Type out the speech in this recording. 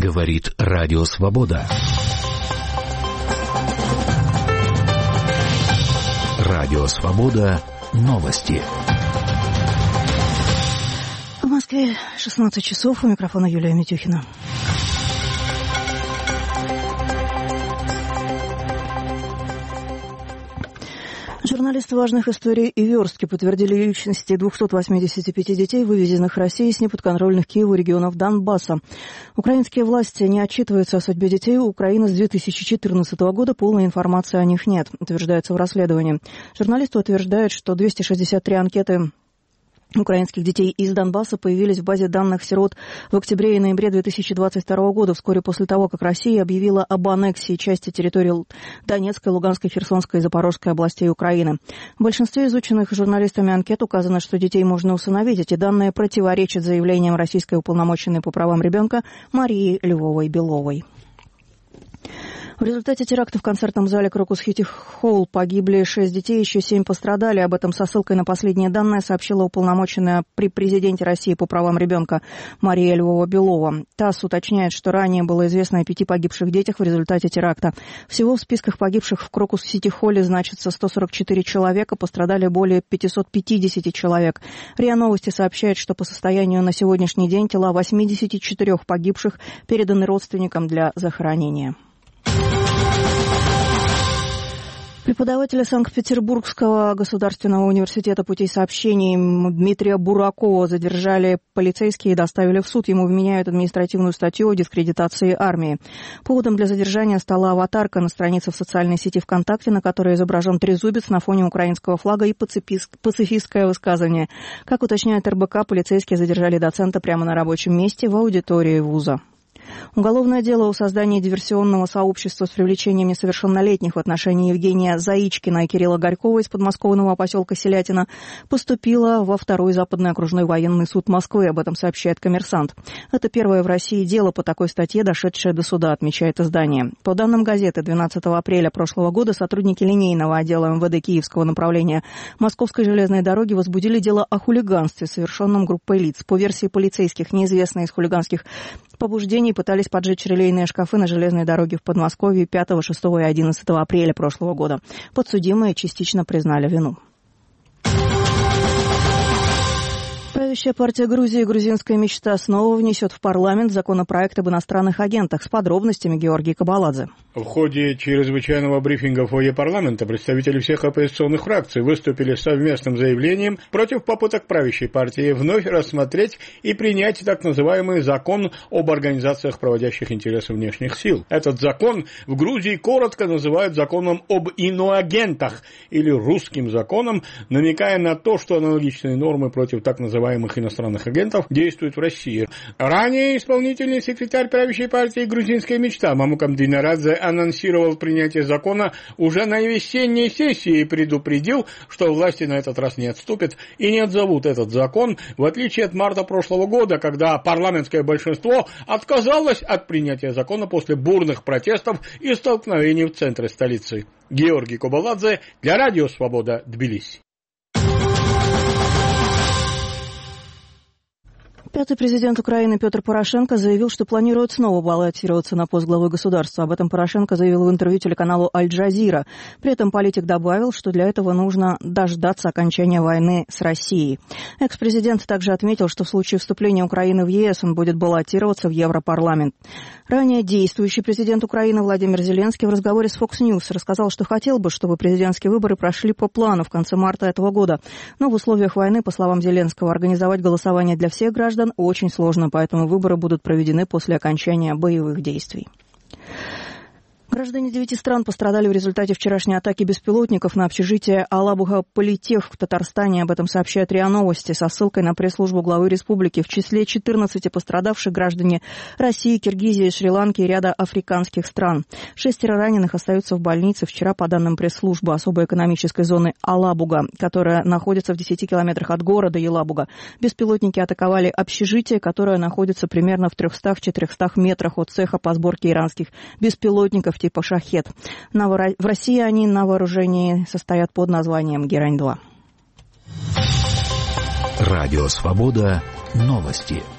Говорит Радио Свобода. Радио Свобода. Новости. В Москве 16 часов. У микрофона Юлия Митюхина. Журналисты важных историй и верстки подтвердили личности 285 детей, вывезенных Россией с неподконтрольных Киеву регионов Донбасса. Украинские власти не отчитываются о судьбе детей у Украины с 2014 года. Полной информации о них нет, утверждается в расследовании. Журналисты утверждают, что 263 анкеты украинских детей из Донбасса появились в базе данных сирот в октябре и ноябре 2022 года, вскоре после того, как Россия объявила об аннексии части территории Донецкой, Луганской, Херсонской и Запорожской областей Украины. В большинстве изученных журналистами анкет указано, что детей можно усыновить. Эти данные противоречат заявлениям российской уполномоченной по правам ребенка Марии Львовой-Беловой. В результате теракта в концертном зале Крокус Сити Холл погибли 6 детей, еще 7 пострадали. Об этом со ссылкой на последние данные сообщила уполномоченная при президенте России по правам ребенка Мария Львова-Белова. ТАСС уточняет, что ранее было известно о 5 погибших детях в результате теракта. Всего в списках погибших в Крокус Сити Холле значится 144 человека, пострадали более 550 человек. РИА Новости сообщает, что по состоянию на сегодняшний день тела 84 погибших переданы родственникам для захоронения. Преподавателя Санкт-Петербургского государственного университета путей сообщений Дмитрия Буракова задержали полицейские и доставили в суд. Ему вменяют административную статью о дискредитации армии. Поводом для задержания стала аватарка на странице в социальной сети ВКонтакте, на которой изображен трезубец на фоне украинского флага и пацифистское высказывание. Как уточняет РБК, полицейские задержали доцента прямо на рабочем месте в аудитории вуза. Уголовное дело о создании диверсионного сообщества с привлечением несовершеннолетних в отношении Евгения Заичкина и Кирилла Горькова из подмосковного поселка Селятина поступило во Второй Западный окружной военный суд Москвы. Об этом сообщает «Коммерсант». Это первое в России дело по такой статье, дошедшее до суда, отмечает издание. По данным газеты, 12 апреля прошлого года сотрудники линейного отдела МВД Киевского направления Московской железной дороги возбудили дело о хулиганстве, совершенном группой лиц. По версии полицейских, неизвестные из хулиганских побуждений пытались поджечь релейные шкафы на железной дороге в Подмосковье 5, 6 и 11 апреля прошлого года. Подсудимые частично признали вину. Правящая партия Грузии «Грузинская мечта» снова внесет в парламент законопроект об иностранных агентах. С подробностями Георгий Кабаладзе. В ходе чрезвычайного брифинга в фойе парламента представители всех оппозиционных фракций выступили с совместным заявлением против попыток правящей партии вновь рассмотреть и принять так называемый закон об организациях, проводящих интересы внешних сил. Этот закон в Грузии коротко называют законом об иноагентах или русским законом, намекая на то, что аналогичные нормы против так называемых иностранных агентов действуют в России. Ранее исполнительный секретарь правящей партии «Грузинская мечта» Мамукам Динарадзе анонсировал принятие закона уже на весенней сессии и предупредил, что власти на этот раз не отступят и не отзовут этот закон, в отличие от марта прошлого года, когда парламентское большинство отказалось от принятия закона после бурных протестов и столкновений в центре столицы. Георгий Кабаладзе для Радио Свобода, Тбилиси. Пятый президент Украины Петр Порошенко заявил, что планирует снова баллотироваться на пост главы государства. Об этом Порошенко заявил в интервью телеканалу «Аль-Джазира». При этом политик добавил, что для этого нужно дождаться окончания войны с Россией. Экс-президент также отметил, что в случае вступления Украины в ЕС он будет баллотироваться в Европарламент. Ранее действующий президент Украины Владимир Зеленский в разговоре с Fox News рассказал, что хотел бы, чтобы президентские выборы прошли по плану в конце марта этого года. Но в условиях войны, по словам Зеленского, организовать голосование для всех граждан очень сложно, поэтому выборы будут проведены после окончания боевых действий. Граждане 9 стран пострадали в результате вчерашней атаки беспилотников на общежитие Алабуга-Политех в Татарстане. Об этом сообщает РИА Новости со ссылкой на пресс-службу главы республики. В числе 14 пострадавших граждане России, Киргизии, Шри-Ланки и ряда африканских стран. 6 раненых остаются в больнице. Вчера, по данным пресс-службы особой экономической зоны Алабуга, которая находится в 10 километрах от города Елабуга, беспилотники атаковали общежитие, которое находится примерно в 300-400 метрах от цеха по сборке иранских беспилотников типа «Шахед». В России они на вооружении состоят под названием «Герань-2». Радио Свобода. Новости.